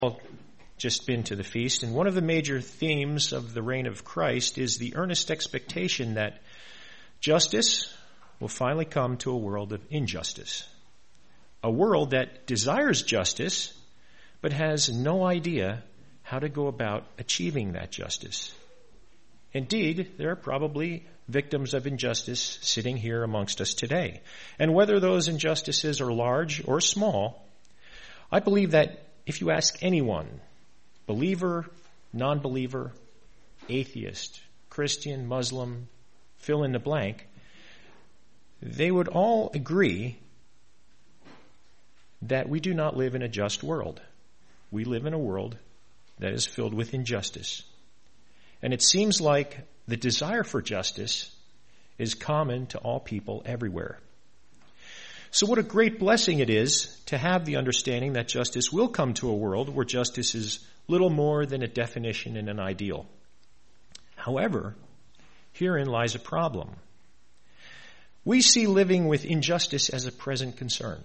Just been to the feast, and one of the major themes of the reign of Christ is the earnest expectation that justice will finally come to a world of injustice. A world that desires justice, but has no idea how to go about achieving that justice. Indeed, there are probably victims of injustice sitting here amongst us today. And whether those injustices are large or small, I believe that if you ask anyone, believer, non-believer, atheist, Christian, Muslim, fill in the blank, they would all agree that we do not live in a just world. We live in a world that is filled with injustice. And it seems like the desire for justice is common to all people everywhere. So what a great blessing it is to have the understanding that justice will come to a world where justice is little more than a definition and an ideal. However, herein lies a problem. We see living with injustice as a present concern.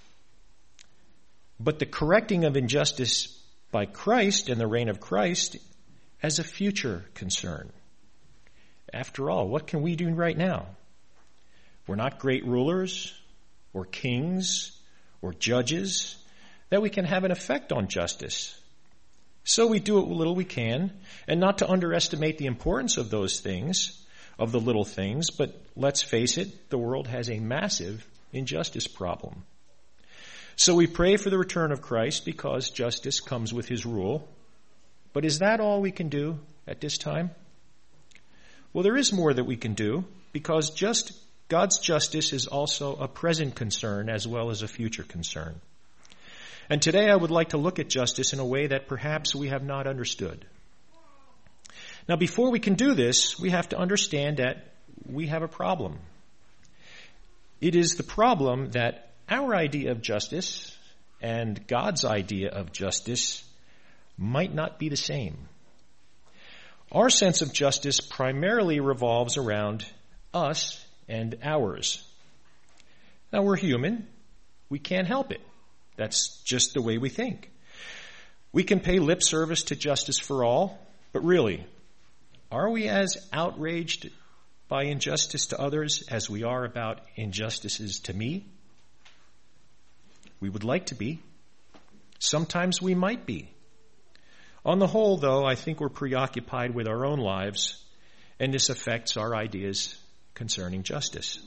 But the correcting of injustice by Christ and the reign of Christ as a future concern. After all, what can we do right now? We're not great rulers or kings or judges that we can have an effect on justice. So we do what little we can, and not to underestimate the importance of those things, of the little things, but let's face it, the world has a massive injustice problem. So we pray for the return of Christ because justice comes with his rule. But is that all we can do at this time? Well, there is more that we can do because God's justice is also a present concern as well as a future concern. And today I would like to look at justice in a way that perhaps we have not understood. Now, before we can do this, we have to understand that we have a problem. It is the problem that our idea of justice and God's idea of justice might not be the same. Our sense of justice primarily revolves around us and ours. Now, we're human. We can't help it. That's just the way we think. We can pay lip service to justice for all, but really, are we as outraged by injustice to others as we are about injustices to me? We would like to be. Sometimes we might be. On the whole, though, I think we're preoccupied with our own lives, and this affects our ideas concerning justice.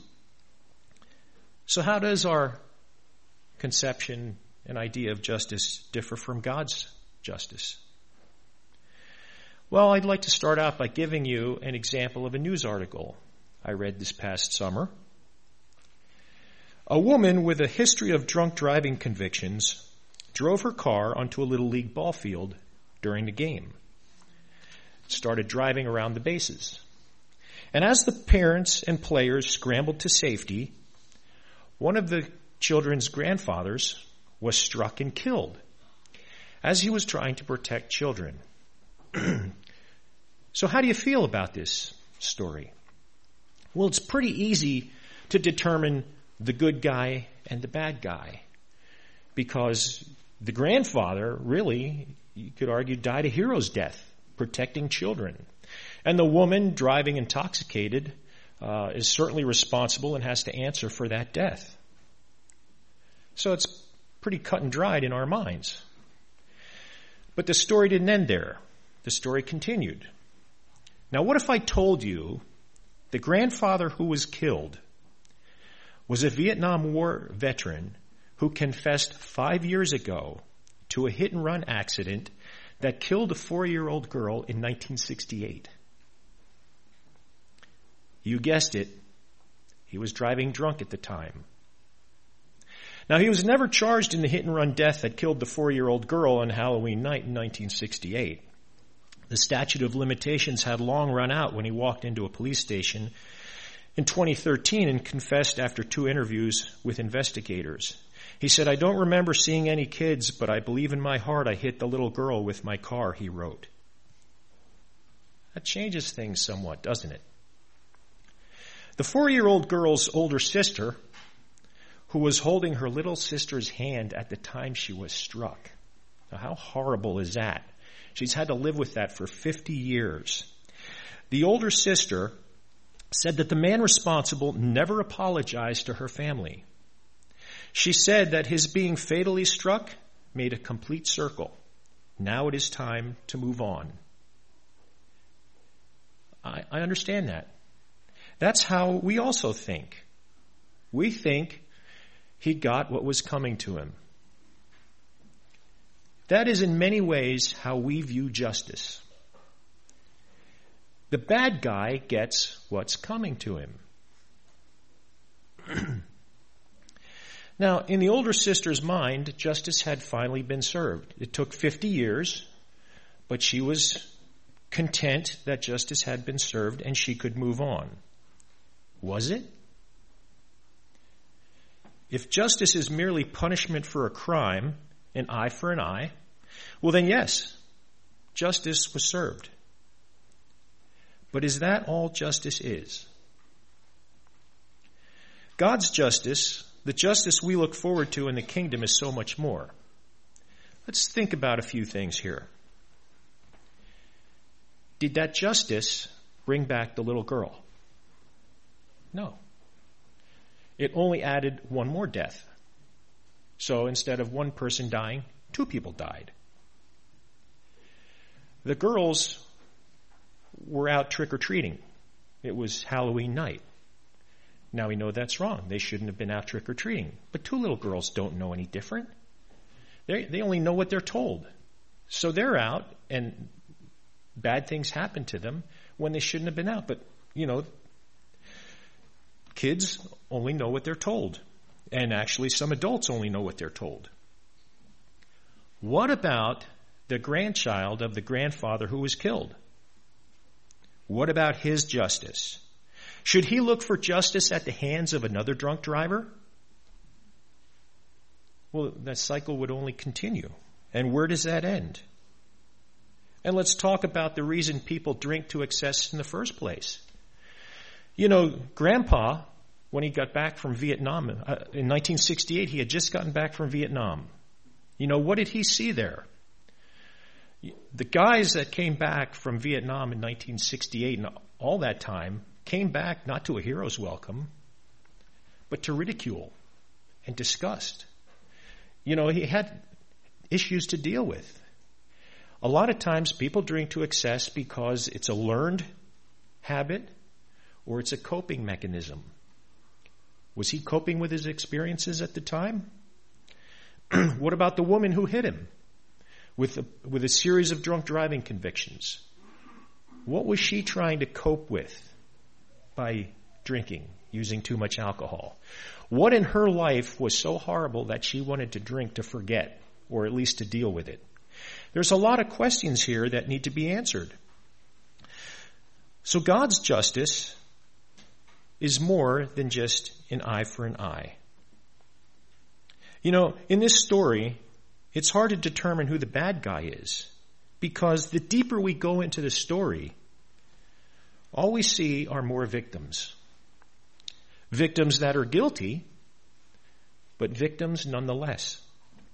So how does our conception and idea of justice differ from God's justice? Well, I'd like to start out by giving you an example of a news article I read this past summer. A woman with a history of drunk driving convictions drove her car onto a Little League ball field during the game. Started driving around the bases. And as the parents and players scrambled to safety, one of the children's grandfathers was struck and killed as he was trying to protect children. So how do you feel about this story? Well, it's pretty easy to determine the good guy and the bad guy because the grandfather really, you could argue, died a hero's death protecting children. And the woman driving intoxicated is certainly responsible and has to answer for that death. So it's pretty cut and dried in our minds. But the story didn't end there. The story continued. Now, what if I told you the grandfather who was killed was a Vietnam War veteran who confessed 5 years ago to a hit-and-run accident that killed a 4-year-old girl in 1968? You guessed it. He was driving drunk at the time. Now, he was never charged in the hit-and-run death that killed the 4-year-old girl on Halloween night in 1968. The statute of limitations had long run out when he walked into a police station in 2013 and confessed after 2 interviews with investigators. He said, "I don't remember seeing any kids, but I believe in my heart I hit the little girl with my car," he wrote. That changes things somewhat, doesn't it? The 4-year-old girl's older sister, who was holding her little sister's hand at the time she was struck, Now, how horrible is that? She's had to live with that for 50 years. The older sister said that the man responsible never apologized to her family. She said that his being fatally struck made a complete circle. Now it is time to move on. I understand that. That's how we also think. We think he got what was coming to him. That is in many ways how we view justice. The bad guy gets what's coming to him. Now, in the older sister's mind, justice had finally been served. It took 50 years, but she was content that justice had been served and she could move on. Was it? If justice is merely punishment for a crime, an eye for an eye, well then yes, justice was served. But is that all justice is? God's justice, the justice we look forward to in the kingdom, is so much more. Let's think about a few things here. Did that justice bring back the little girl? No. It only added one more death. So instead of one person dying, 2 people died. The girls were out trick-or-treating. It was Halloween night. Now we know that's wrong. They shouldn't have been out trick-or-treating. But 2 little girls don't know any different. They only know what they're told. So they're out, and bad things happen to them when they shouldn't have been out. But, kids only know what they're told. And actually, some adults only know what they're told. What about the grandchild of the grandfather who was killed? What about his justice? Should he look for justice at the hands of another drunk driver? Well, that cycle would only continue. And where does that end? And let's talk about the reason people drink to excess in the first place. Grandpa, when he got back from Vietnam, in 1968, he had just gotten back from Vietnam. What did he see there? The guys that came back from Vietnam in 1968 and all that time came back not to a hero's welcome, but to ridicule and disgust. He had issues to deal with. A lot of times people drink to excess because it's a learned habit or it's a coping mechanism. Was he coping with his experiences at the time? What about the woman who hit him with a series of drunk driving convictions? What was she trying to cope with by drinking, using too much alcohol? What in her life was so horrible that she wanted to drink to forget, or at least to deal with it? There's a lot of questions here that need to be answered. So God's justice is more than just an eye for an eye. In this story, it's hard to determine who the bad guy is, because the deeper we go into the story, all we see are more victims. Victims that are guilty, but victims nonetheless.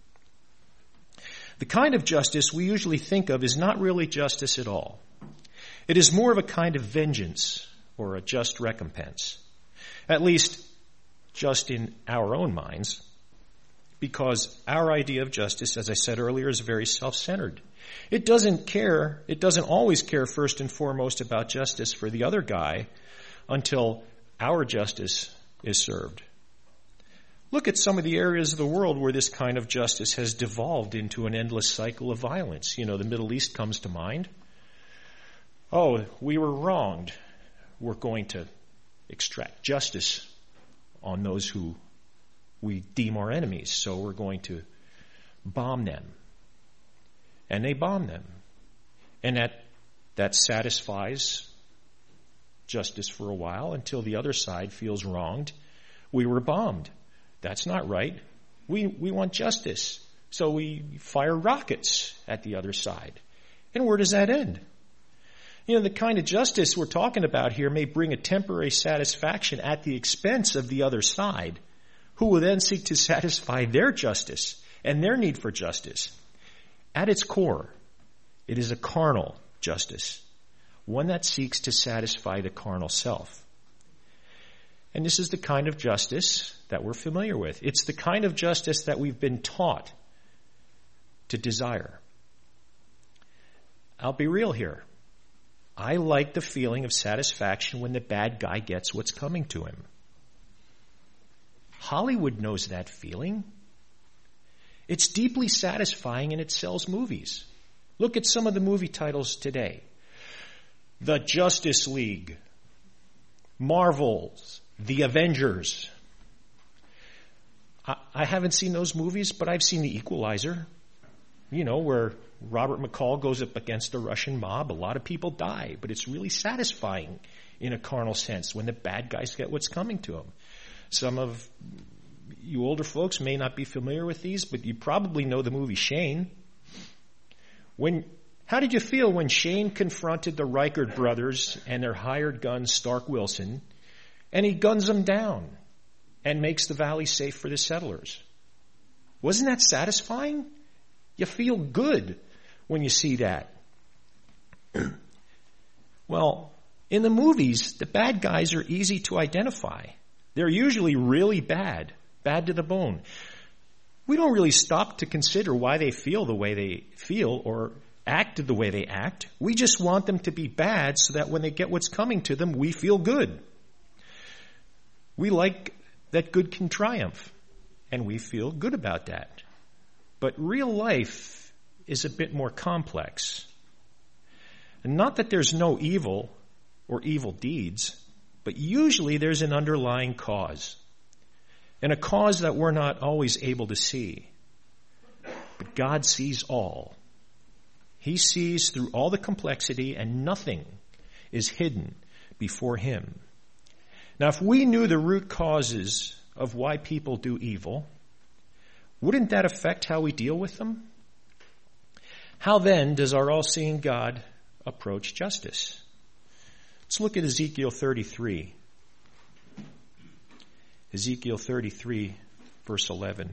The kind of justice we usually think of is not really justice at all. It is more of a kind of vengeance or a just recompense. At least, just in our own minds, because our idea of justice, as I said earlier, is very self-centered. It doesn't always care first and foremost about justice for the other guy until our justice is served. Look at some of the areas of the world where this kind of justice has devolved into an endless cycle of violence. The Middle East comes to mind. Oh, we were wronged. We're going to extract justice on those who we deem our enemies, so we're going to bomb them. And they bomb them. And that satisfies justice for a while until the other side feels wronged. We were bombed. That's not right. We want justice. So we fire rockets at the other side. And where does that end? The kind of justice we're talking about here may bring a temporary satisfaction at the expense of the other side, who will then seek to satisfy their justice and their need for justice At its core, it is a carnal justice, one that seeks to satisfy the carnal self. And this is the kind of justice that we're familiar with. It's the kind of justice that we've been taught to desire. I'll be real here. I like the feeling of satisfaction when the bad guy gets what's coming to him. Hollywood knows that feeling. It's deeply satisfying and it sells movies. Look at some of the movie titles today. The Justice League, Marvel's, The Avengers. I haven't seen those movies, but I've seen The Equalizer. You know, where Robert McCall goes up against the Russian mob. A lot of people die, but it's really satisfying in a carnal sense when the bad guys get what's coming to them. Some of you older folks may not be familiar with these, but you probably know the movie Shane. How did you feel when Shane confronted the Reichert brothers and their hired gun, Stark Wilson, and he guns them down and makes the valley safe for the settlers? Wasn't that satisfying? You feel good when you see that. Well, in the movies, the bad guys are easy to identify. They're usually really bad to the bone. We don't really stop to consider why they feel the way they feel or act the way they act. We just want them to be bad so that when they get what's coming to them, we feel good. We like that good can triumph, and we feel good about that. But real life is a bit more complex. And not that there's no evil or evil deeds, but usually there's an underlying cause. And a cause that we're not always able to see. But God sees all. He sees through all the complexity, and nothing is hidden before him. Now, if we knew the root causes of why people do evil, wouldn't that affect how we deal with them? How then does our all-seeing God approach justice? Let's look at Ezekiel 33. Ezekiel 33, verse 11.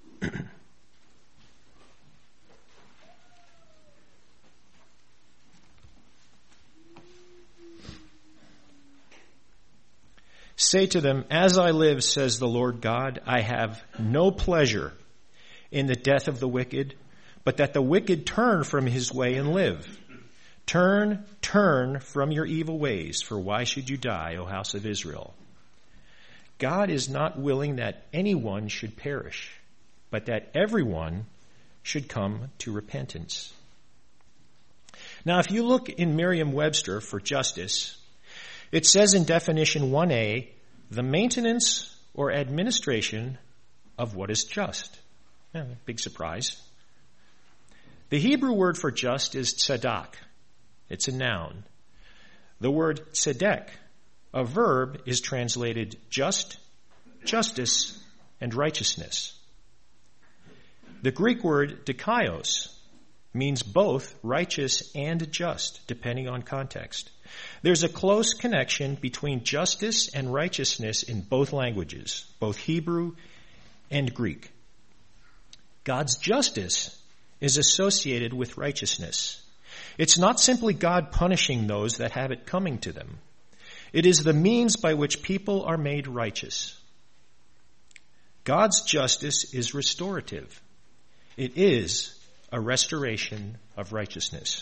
Say to them, as I live, says the Lord God, I have no pleasure in the death of the wicked, but that the wicked turn from his way and live. Turn from your evil ways, for why should you die, O house of Israel? God is not willing that anyone should perish, but that everyone should come to repentance. Now, if you look in Merriam-Webster for justice, it says in definition 1a, the maintenance or administration of what is just. Yeah, big surprise. The Hebrew word for just is tzedak. It's a noun. The word tzedek, a verb, is translated just, justice, and righteousness. The Greek word dikaios means both righteous and just, depending on context. There's a close connection between justice and righteousness in both languages, both Hebrew and Greek. God's justice is associated with righteousness. It's not simply God punishing those that have it coming to them. It is the means by which people are made righteous. God's justice is restorative. It is a restoration of righteousness.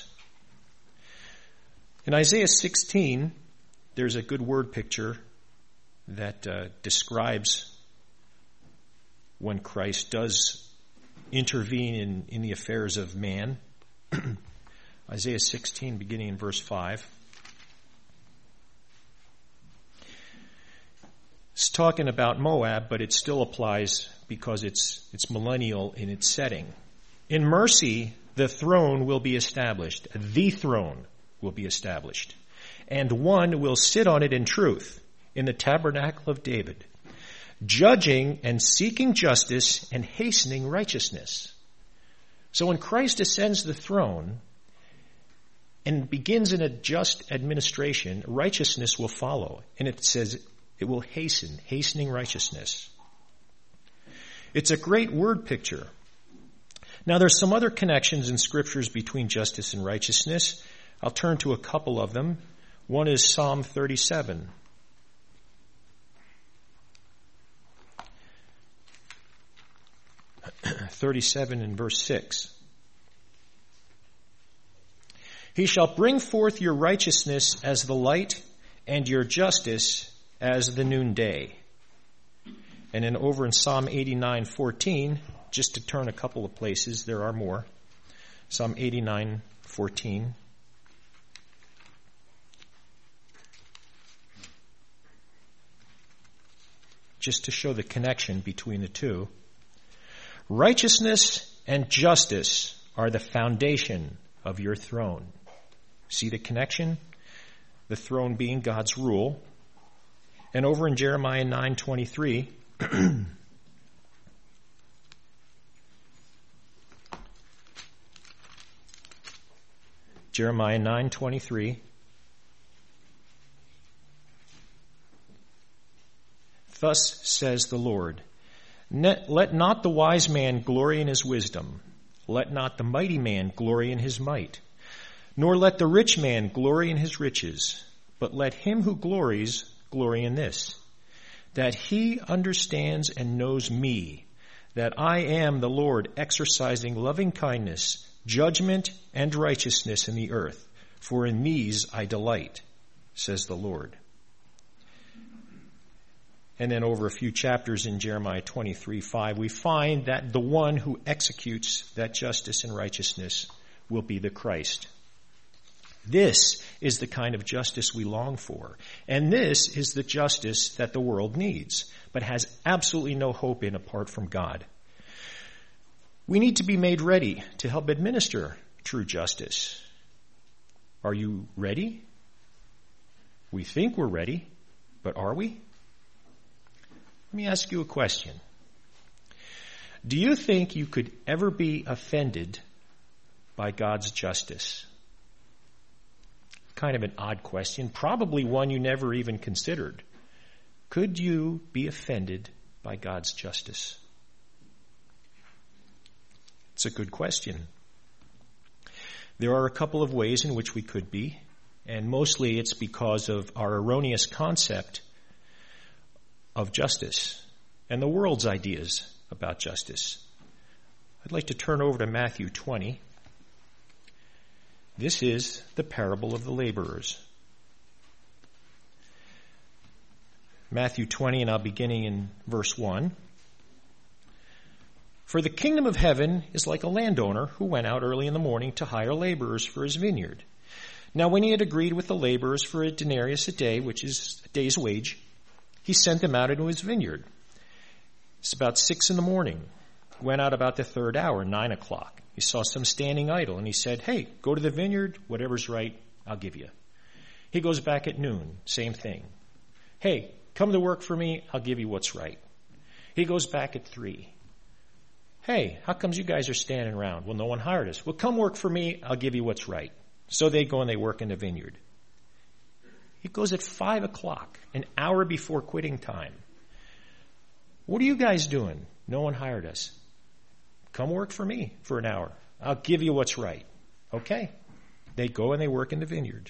In Isaiah 16, there's a good word picture that describes when Christ does intervene in the affairs of man. Isaiah 16, beginning in verse 5. It's talking about Moab, but it still applies because it's millennial in its setting. In mercy, the throne will be established. The throne will be established. And one will sit on it in truth, in the tabernacle of David, judging and seeking justice and hastening righteousness. So when Christ ascends the throne and begins in a just administration, righteousness will follow. And it says it will hastening righteousness. It's a great word picture. Now there's some other connections in scriptures between justice and righteousness. I'll turn to a couple of them. One is Psalm 37. in verse 6. He shall bring forth your righteousness as the light and your justice as the noonday. And then over in Psalm 89:14, just to turn a couple of places, there are more. Psalm 89:14. Just to show the connection between the two. Righteousness and justice are the foundation of your throne. See the connection? The throne being God's rule. And over in Jeremiah 9:23, Jeremiah 9:23, thus says the Lord, let not the wise man glory in his wisdom, let not the mighty man glory in his might, nor let the rich man glory in his riches, but let him who glories glory in this, that he understands and knows me, that I am the Lord exercising loving kindness, judgment, and righteousness in the earth, for in these I delight, says the Lord. And then over a few chapters in Jeremiah 23:5, we find that the one who executes that justice and righteousness will be the Christ. This is the kind of justice we long for. And this is the justice that the world needs, but has absolutely no hope in apart from God. We need to be made ready to help administer true justice. Are you ready? We think we're ready, but are we? Let me ask you a question. Do you think you could ever be offended by God's justice? Kind of an odd question, probably one you never even considered. Could you be offended by God's justice? It's a good question. There are a couple of ways in which we could be, and mostly it's because of our erroneous concept of justice and the world's ideas about justice. I'd like to turn over to Matthew 20. This is the parable of the laborers. Matthew 20, and I'll beginning in verse 1. For the kingdom of heaven is like a landowner who went out early in the morning to hire laborers for his vineyard. Now when he had agreed with the laborers for a denarius a day, which is a day's wage, he sent them out into his vineyard. It's about 6 a.m. Went out about the third hour, 9 o'clock. He saw some standing idle, and he said, hey, go to the vineyard, whatever's right, I'll give you. He goes back at noon, same thing. Hey, come to work for me, I'll give you what's right. He goes back at 3. Hey, how comes you guys are standing around? Well, no one hired us. Well, come work for me, I'll give you what's right. So they go and they work in the vineyard. He goes at 5 o'clock, an hour before quitting time. What are you guys doing? No one hired us. Come work for me for an hour. I'll give you what's right. Okay. They go and they work in the vineyard.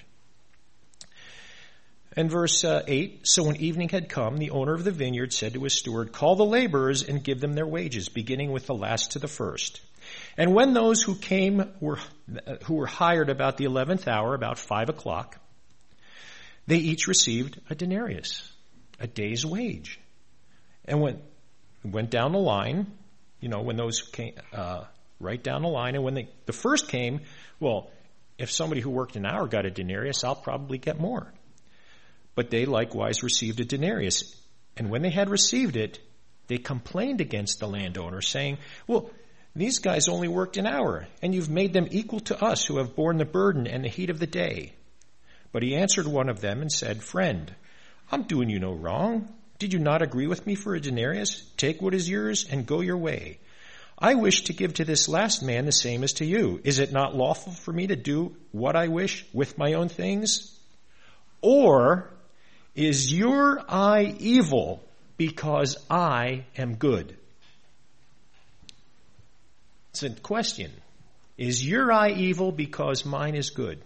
And verse 8, so when evening had come, the owner of the vineyard said to his steward, call the laborers and give them their wages, beginning with the last to the first. And when those who were hired about the 11th hour, about 5 o'clock, they each received a denarius, a day's wage. And went down the line, when those came, right down the line, and when the first came, well, if somebody who worked an hour got a denarius, I'll probably get more. But they likewise received a denarius. And when they had received it, they complained against the landowner, saying, well, these guys only worked an hour, and you've made them equal to us who have borne the burden and the heat of the day. But he answered one of them and said, friend, I'm doing you no wrong. Did you not agree with me for a denarius? Take what is yours and go your way. I wish to give to this last man the same as to you. Is it not lawful for me to do what I wish with my own things? Or is your eye evil because I am good? It's a question. Is your eye evil because mine is good?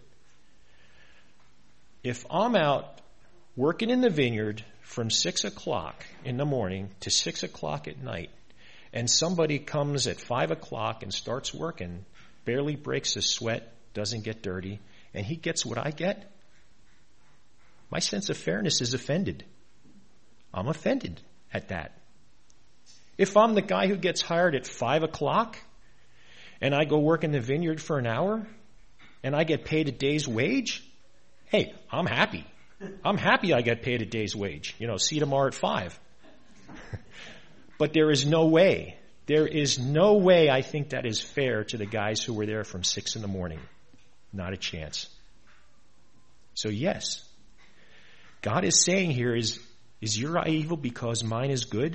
If I'm out working in the vineyard from 6 o'clock in the morning to 6 o'clock at night, and somebody comes at 5 o'clock and starts working, barely breaks a sweat, doesn't get dirty, and he gets what I get, my sense of fairness is offended. I'm offended at that. If I'm the guy who gets hired at 5 o'clock and I go work in the vineyard for an hour and I get paid a day's wage, hey, I'm happy. I'm happy I get paid a day's wage. See you tomorrow at 5. But there is no way I think that is fair to the guys who were there from 6 in the morning. Not a chance. So yes, God is saying here, is your eye evil because mine is good?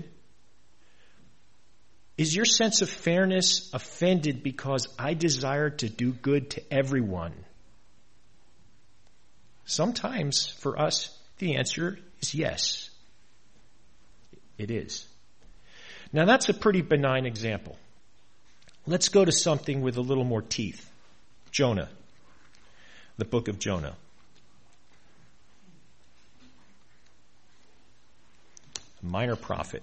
Is your sense of fairness offended because I desire to do good to everyone? Sometimes, for us, the answer is yes. It is. Now, that's a pretty benign example. Let's go to something with a little more teeth. Jonah. The book of Jonah. A minor prophet.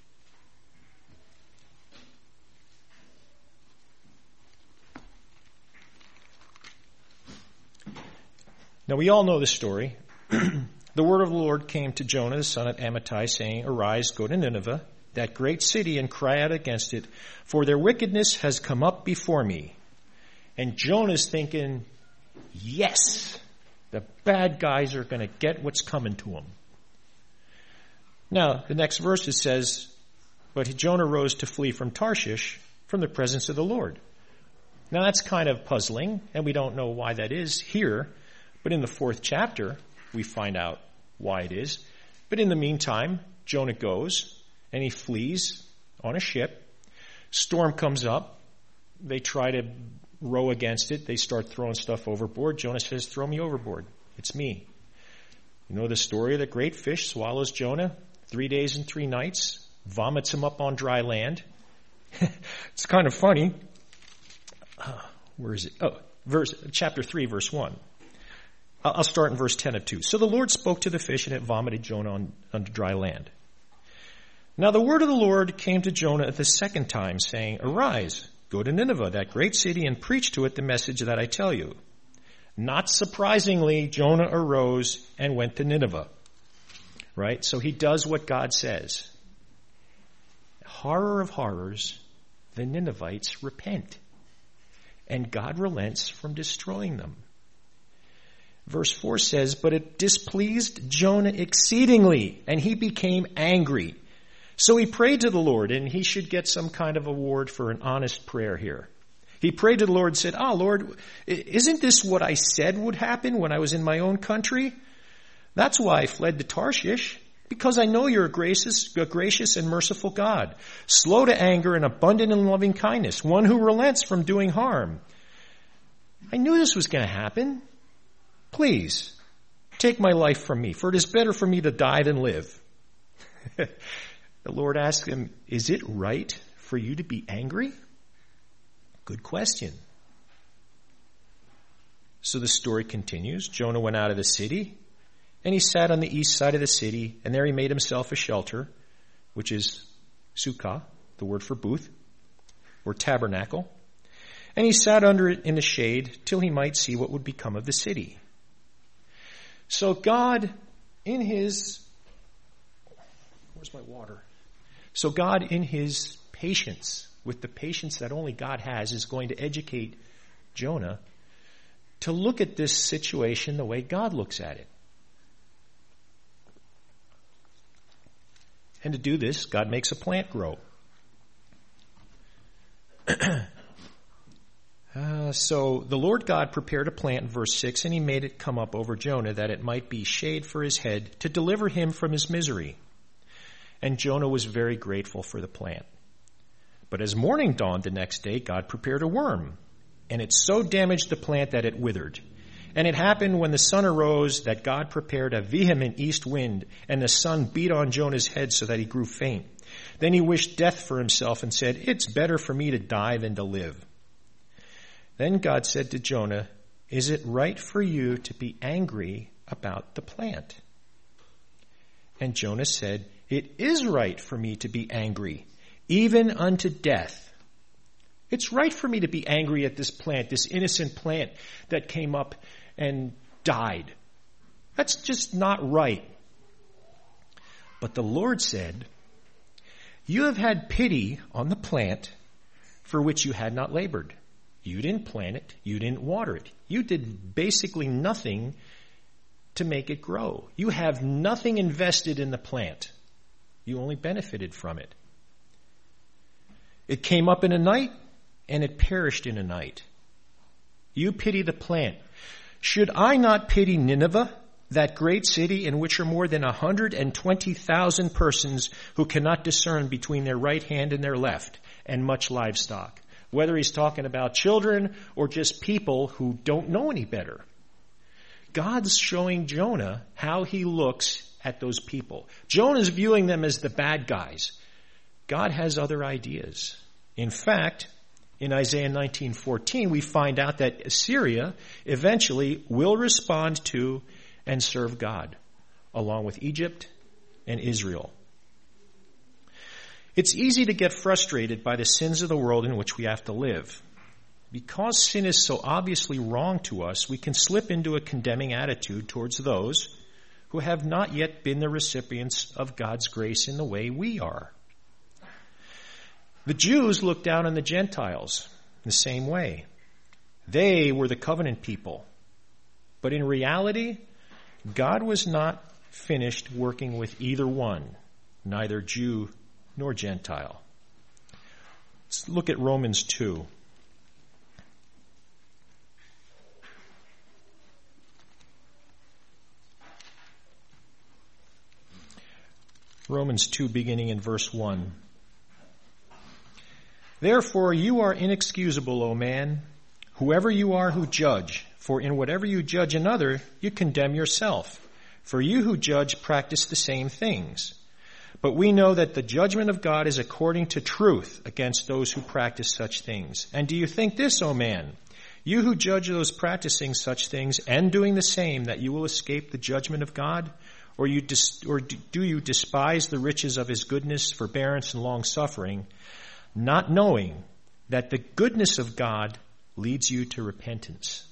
Now, we all know the story. The word of the Lord came to Jonah, the son of Amittai, saying, "Arise, go to Nineveh, that great city, and cry out against it, for their wickedness has come up before me." And Jonah's thinking, yes, the bad guys are going to get what's coming to them. Now, the next verse it says, "But Jonah rose to flee from Tarshish, from the presence of the Lord." Now, that's kind of puzzling, and we don't know why that is here. But in the 4th chapter, we find out why it is. But in the meantime, Jonah goes and he flees on a ship. Storm comes up. They try to row against it. They start throwing stuff overboard. Jonah says, "Throw me overboard. It's me." You know the story of the great fish swallows Jonah 3 days and 3 nights, vomits him up on dry land. It's kind of funny. Where is it? Chapter 3, verse 1. I'll start in verse 10 of 2. "So the Lord spoke to the fish, and it vomited Jonah on dry land. Now the word of the Lord came to Jonah the second time, saying, Arise, go to Nineveh, that great city, and preach to it the message that I tell you. Not surprisingly, Jonah arose and went to Nineveh." Right? So he does what God says. Horror of horrors, the Ninevites repent. And God relents from destroying them. Verse 4 says, "But it displeased Jonah exceedingly, and he became angry. So he prayed to the Lord," and he should get some kind of award for an honest prayer here. He prayed to the Lord and said, Lord, isn't this what I said would happen when I was in my own country? That's why I fled to Tarshish, because I know you're a gracious and merciful God, slow to anger and abundant in loving kindness, one who relents from doing harm. I knew this was going to happen. Please, take my life from me, for it is better for me to die than live." The Lord asked him, "Is it right for you to be angry?" Good question. So the story continues. Jonah went out of the city, and he sat on the east side of the city, and there he made himself a shelter, which is sukkah, the word for booth, or tabernacle. And he sat under it in the shade till he might see what would become of the city. So God, in his patience, with the patience that only God has, is going to educate Jonah to look at this situation the way God looks at it. And to do this, God makes a plant grow. So the Lord God prepared a plant in verse 6, and he made it come up over Jonah, that it might be shade for his head, to deliver him from his misery. And Jonah was very grateful for the plant. But as morning dawned the next day, God prepared a worm, and it so damaged the plant that it withered. And it happened when the sun arose that God prepared a vehement east wind, and the sun beat on Jonah's head so that he grew faint. Then he wished death for himself and said, "It's better for me to die than to live." Then God said to Jonah, "Is it right for you to be angry about the plant?" And Jonah said, "It is right for me to be angry, even unto death." It's right for me to be angry at this plant, this innocent plant that came up and died. That's just not right. But the Lord said, "You have had pity on the plant for which you had not labored. You didn't plant it. You didn't water it. You did basically nothing to make it grow. You have nothing invested in the plant. You only benefited from it. It came up in a night, and it perished in a night. You pity the plant. Should I not pity Nineveh, that great city in which are more than 120,000 persons who cannot discern between their right hand and their left, and much livestock?" Whether he's talking about children or just people who don't know any better. God's showing Jonah how he looks at those people. Jonah's viewing them as the bad guys. God has other ideas. In fact, in Isaiah 19:14, we find out that Assyria eventually will respond to and serve God, along with Egypt and Israel. It's easy to get frustrated by the sins of the world in which we have to live. Because sin is so obviously wrong to us, we can slip into a condemning attitude towards those who have not yet been the recipients of God's grace in the way we are. The Jews looked down on the Gentiles in the same way. They were the covenant people. But in reality, God was not finished working with either one, neither Jew nor Gentile. Let's look at Romans 2. Romans 2, beginning in verse 1. "Therefore you are inexcusable, O man, whoever you are who judge, for in whatever you judge another, you condemn yourself. For you who judge practice the same things. But we know that the judgment of God is according to truth against those who practice such things. And do you think this, O man, you who judge those practicing such things and doing the same, that you will escape the judgment of God? Or do you despise the riches of his goodness, forbearance, and long-suffering, not knowing that the goodness of God leads you to repentance?"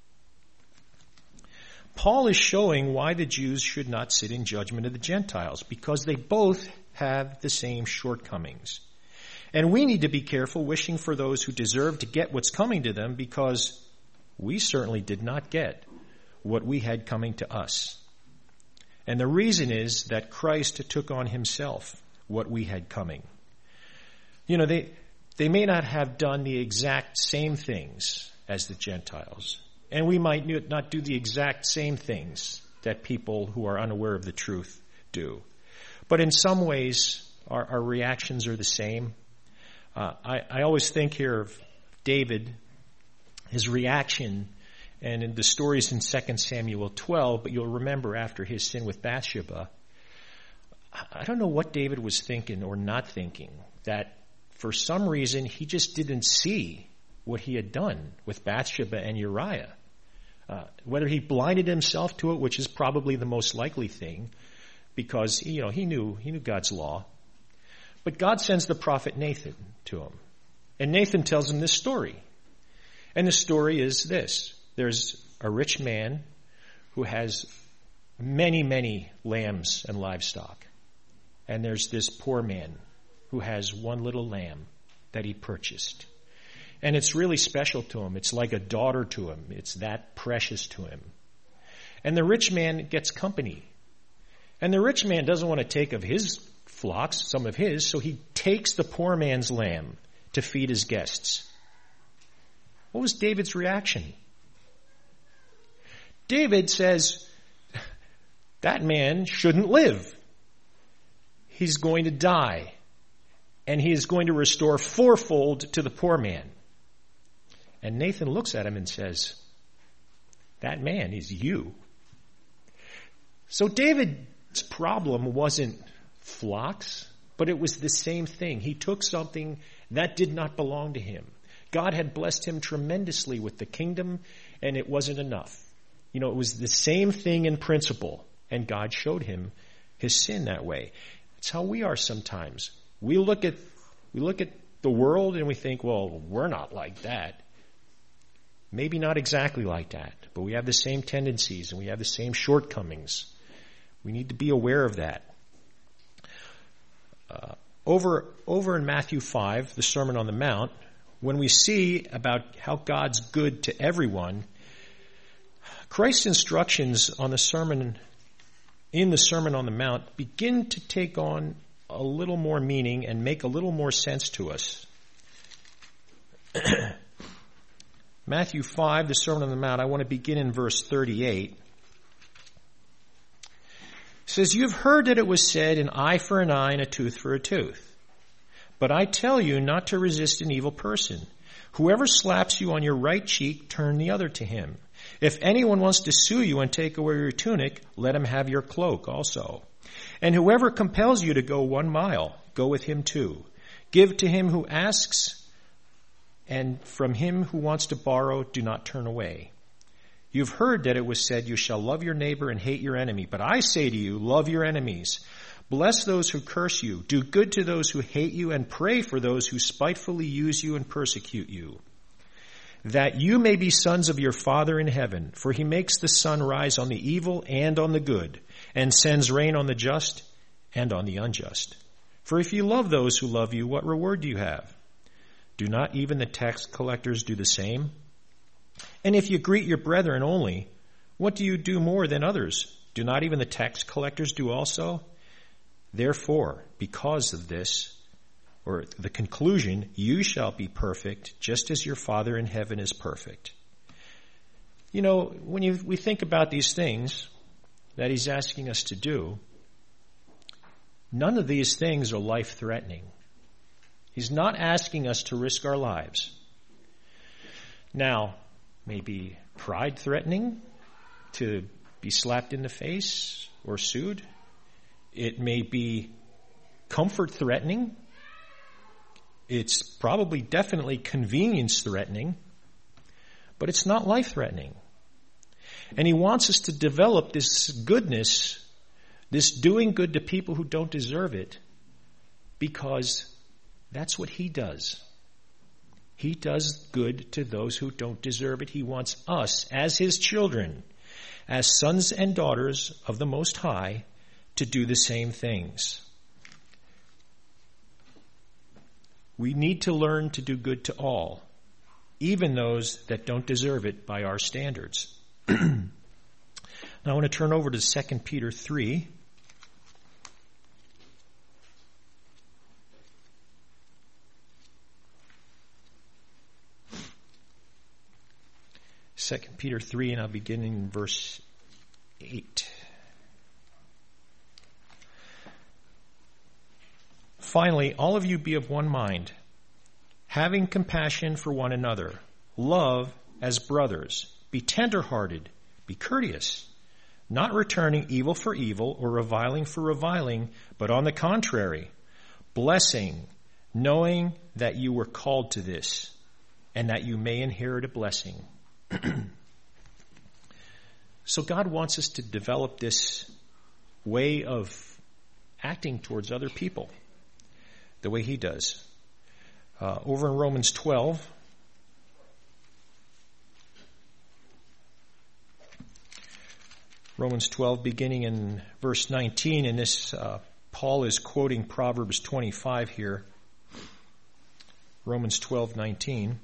Paul is showing why the Jews should not sit in judgment of the Gentiles, because they both have the same shortcomings. And we need to be careful wishing for those who deserve to get what's coming to them, because we certainly did not get what we had coming to us. And the reason is that Christ took on himself what we had coming. You know, they may not have done the exact same things as the Gentiles. And we might not do the exact same things that people who are unaware of the truth do. But in some ways, our reactions are the same. I always think here of David, his reaction, and in the stories in 2 Samuel 12, but you'll remember after his sin with Bathsheba, I don't know what David was thinking or not thinking, that for some reason he just didn't see what he had done with Bathsheba and Uriah. Whether he blinded himself to it, which is probably the most likely thing, because he knew God's law. But God sends the prophet Nathan to him. And Nathan tells him this story. And the story is this. There's a rich man who has many, many lambs and livestock. And there's this poor man who has one little lamb that he purchased. And it's really special to him. It's like a daughter to him. It's that precious to him. And the rich man gets company. And the rich man doesn't want to take of his flocks, some of his, so he takes the poor man's lamb to feed his guests. What was David's reaction? David says, that man shouldn't live. He's going to die. And he is going to restore fourfold to the poor man. And Nathan looks at him and says, that man is you. So David's problem wasn't flocks But it was the same thing. He took something that did not belong to him. God had blessed him tremendously with the kingdom, and it wasn't enough. It was the same thing in principle, and God showed him his sin that way. It's how we are sometimes. We look at the world and we think, well, we're not like that. Maybe not exactly like that, but we have the same tendencies and we have the same shortcomings. We need to be aware of that. Over in Matthew 5, the Sermon on the Mount, when we see about how God's good to everyone, Christ's instructions in the Sermon on the Mount begin to take on a little more meaning and make a little more sense to us. Matthew 5, the Sermon on the Mount, I want to begin in verse 38. It says, "You've heard that it was said, an eye for an eye and a tooth for a tooth. But I tell you not to resist an evil person. Whoever slaps you on your right cheek, turn the other to him. If anyone wants to sue you and take away your tunic, let him have your cloak also. And whoever compels you to go 1 mile, go with him 2. Give to him who asks, and from him who wants to borrow, do not turn away. You've heard that it was said, you shall love your neighbor and hate your enemy. But I say to you, love your enemies. Bless those who curse you. Do good to those who hate you, and pray for those who spitefully use you and persecute you, that you may be sons of your Father in heaven. For he makes the sun rise on the evil and on the good, and sends rain on the just and on the unjust. For if you love those who love you, what reward do you have? Do not even the tax collectors do the same? And if you greet your brethren only, what do you do more than others? Do not even the tax collectors do also? Therefore, because of this, or the conclusion, you shall be perfect, just as your Father in heaven is perfect." When we think about these things that he's asking us to do, none of these things are life-threatening. He's not asking us to risk our lives. Now, maybe pride-threatening, to be slapped in the face or sued. It may be comfort-threatening. It's probably definitely convenience-threatening, but it's not life-threatening. And he wants us to develop this goodness, this doing good to people who don't deserve it, because that's what he does. He does good to those who don't deserve it. He wants us, as his children, as sons and daughters of the Most High, to do the same things. We need to learn to do good to all, even those that don't deserve it by our standards. Now I want to turn over to 2 Peter 3. Second Peter 3, and I'll begin in verse 8. "Finally, all of you be of one mind, having compassion for one another. Love as brothers. Be tender-hearted. Be courteous, not returning evil for evil or reviling for reviling, but on the contrary, blessing, knowing that you were called to this, and that you may inherit a blessing." So God wants us to develop this way of acting towards other people, the way he does. Over in Romans 12, beginning in verse 19, and this Paul is quoting Proverbs 25 here. Romans 12:19.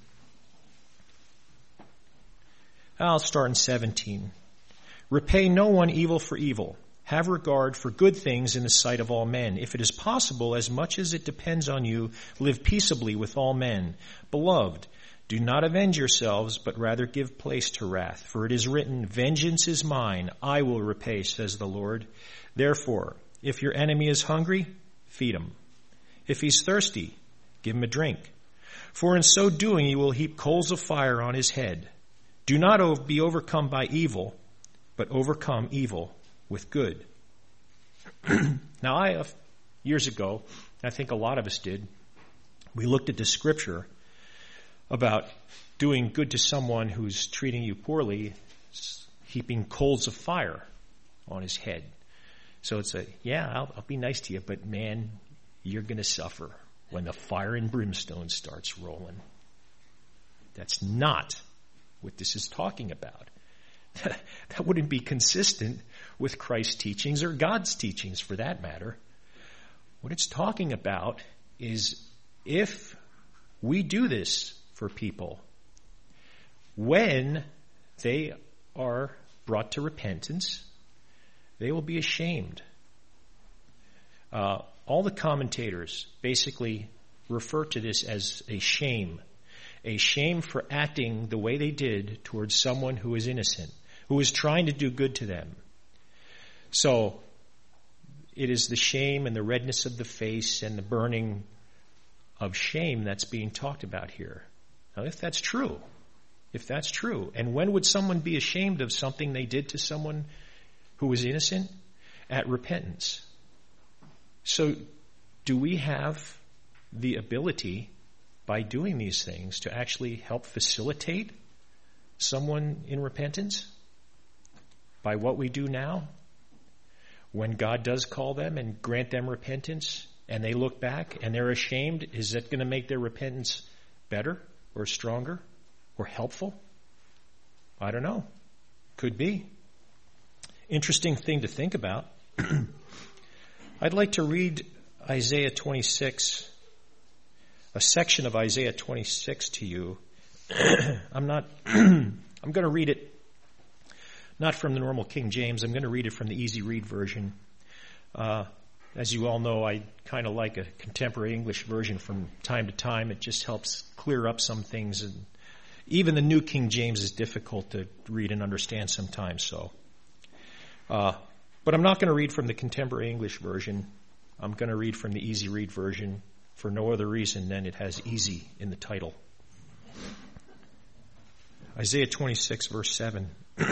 I'll start in 17. "Repay no one evil for evil. Have regard for good things in the sight of all men. If it is possible, as much as it depends on you, live peaceably with all men. Beloved, do not avenge yourselves, but rather give place to wrath. For it is written, 'Vengeance is mine, I will repay,' says the Lord. Therefore, if your enemy is hungry, feed him. If he's thirsty, give him a drink. For in so doing you will heap coals of fire on his head. Do not be overcome by evil, but overcome evil with good." Now, years ago, I think a lot of us did. We looked at the scripture about doing good to someone who's treating you poorly, heaping coals of fire on his head. So it's I'll be nice to you, but man, you're going to suffer when the fire and brimstone starts rolling. That's not what this is talking about. That wouldn't be consistent with Christ's teachings or God's teachings for that matter. What it's talking about is if we do this for people, when they are brought to repentance, they will be ashamed. All the commentators basically refer to this as a shame for acting the way they did towards someone who is innocent, who is trying to do good to them. So it is the shame and the redness of the face and the burning of shame that's being talked about here. Now, if that's true, and when would someone be ashamed of something they did to someone who was innocent? At repentance. So do we have the ability, by doing these things, to actually help facilitate someone in repentance? By what we do now? When God does call them and grant them repentance, and they look back and they're ashamed, is that going to make their repentance better or stronger or helpful? I don't know. Could be. Interesting thing to think about. I'd like to read Isaiah 26, a section of Isaiah 26 to you. I'm going to read it not from the normal King James. I'm going to read it from the Easy Read version. As you all know, I kind of like a contemporary English version from time to time. It just helps clear up some things. And even the New King James is difficult to read and understand sometimes. But I'm not going to read from the contemporary English version. I'm going to read from the Easy Read version for no other reason than it has easy in the title. Isaiah 26, verse 7.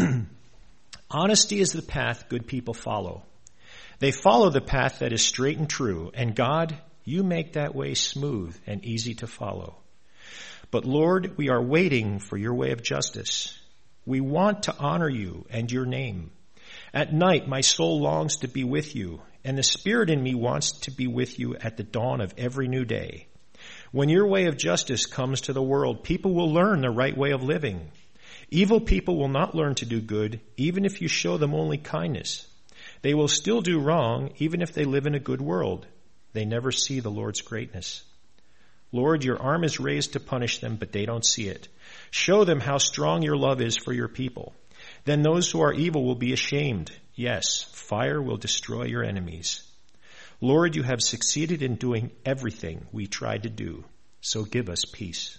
Honesty is the path good people follow. They follow the path that is straight and true, and God, you make that way smooth and easy to follow. But Lord, we are waiting for your way of justice. We want to honor you and your name. At night, my soul longs to be with you, and the spirit in me wants to be with you at the dawn of every new day. When your way of justice comes to the world, people will learn the right way of living. Evil people will not learn to do good, even if you show them only kindness. They will still do wrong, even if they live in a good world. They never see the Lord's greatness. Lord, your arm is raised to punish them, but they don't see it. Show them how strong your love is for your people. Then those who are evil will be ashamed. Yes, fire will destroy your enemies. Lord, you have succeeded in doing everything we tried to do, so give us peace.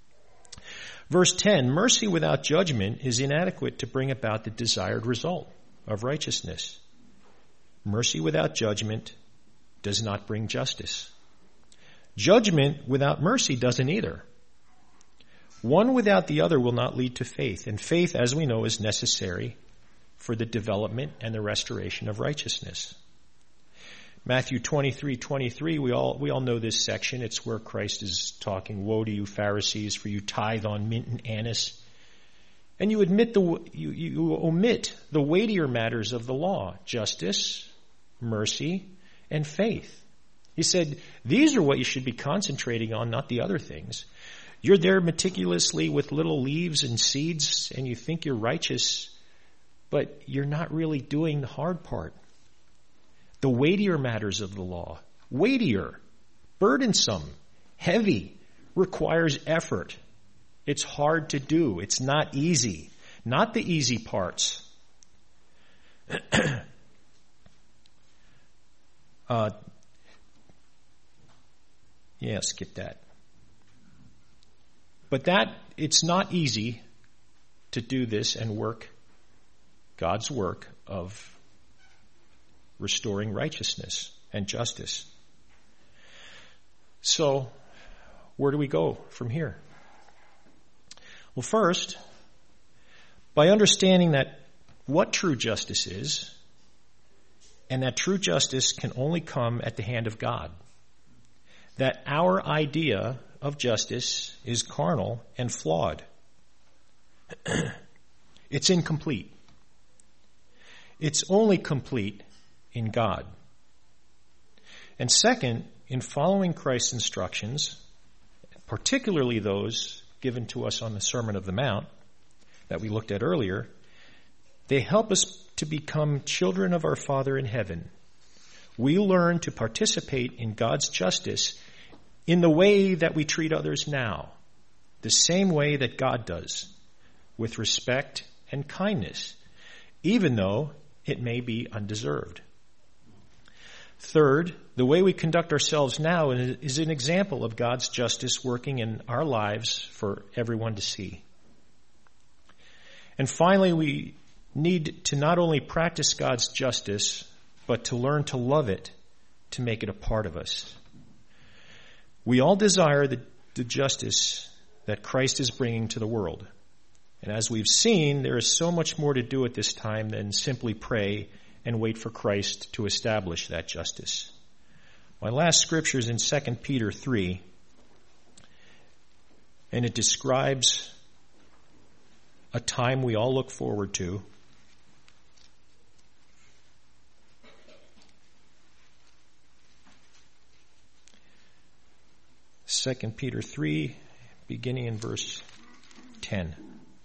Verse 10, mercy without judgment is inadequate to bring about the desired result of righteousness. Mercy without judgment does not bring justice. Judgment without mercy doesn't either. One without the other will not lead to faith, and faith, as we know, is necessary for the development and the restoration of righteousness. Matthew 23:23, we all know this section. It's where Christ is talking, woe to you Pharisees, for you tithe on mint and anise, and you omit the weightier matters of the law, justice, mercy, and faith. He said, these are what you should be concentrating on, not the other things. You're there meticulously with little leaves and seeds, and you think you're righteous, but you're not really doing the hard part. The weightier matters of the law, weightier, burdensome, heavy, requires effort. It's hard to do. It's not easy. Not the easy parts. Skip that. But it's not easy to do this and work God's work of restoring righteousness and justice. So, where do we go from here? Well, first, by understanding that what true justice is, and that true justice can only come at the hand of God. that our idea of justice is carnal and flawed. It's incomplete. It's only complete in God. And second, in following Christ's instructions, particularly those given to us on the Sermon of the Mount that we looked at earlier, they help us to become children of our Father in heaven. We learn to participate in God's justice in the way that we treat others now, the same way that God does, with respect and kindness, even though it may be undeserved. Third, the way we conduct ourselves now is an example of God's justice working in our lives for everyone to see. And finally, we need to not only practice God's justice, but to learn to love it, to make it a part of us. We all desire the justice that Christ is bringing to the world. And as we've seen, there is so much more to do at this time than simply pray and wait for Christ to establish that justice. My last scripture is in 2 Peter 3, and it describes a time we all look forward to. Second Peter 3, beginning in verse 10.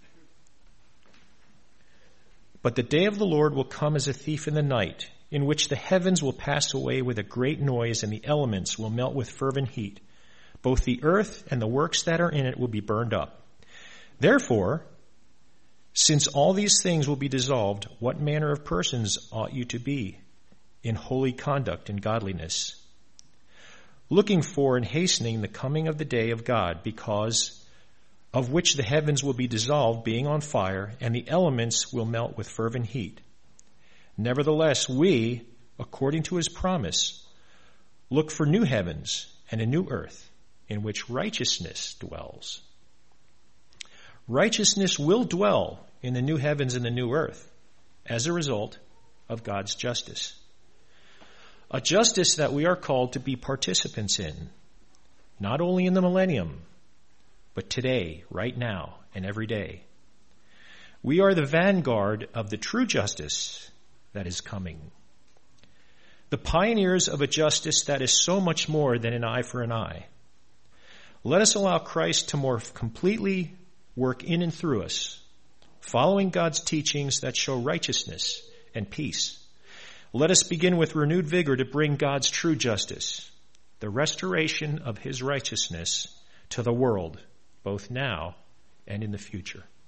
But the day of the Lord will come as a thief in the night, in which the heavens will pass away with a great noise, and the elements will melt with fervent heat. Both the earth and the works that are in it will be burned up. Therefore, since all these things will be dissolved, what manner of persons ought you to be in holy conduct and godliness, looking for and hastening the coming of the day of God, because of which the heavens will be dissolved, being on fire, and the elements will melt with fervent heat. Nevertheless, we, according to his promise, look for new heavens and a new earth, in which righteousness dwells. Righteousness will dwell in the new heavens and the new earth as a result of God's justice. A justice that we are called to be participants in, not only in the millennium, but today, right now, and every day. We are the vanguard of the true justice that is coming. The pioneers of a justice that is so much more than an eye for an eye. Let us allow Christ to more completely work in and through us, following God's teachings that show righteousness and peace. Let us begin with renewed vigor to bring God's true justice, the restoration of his righteousness, to the world, both now and in the future.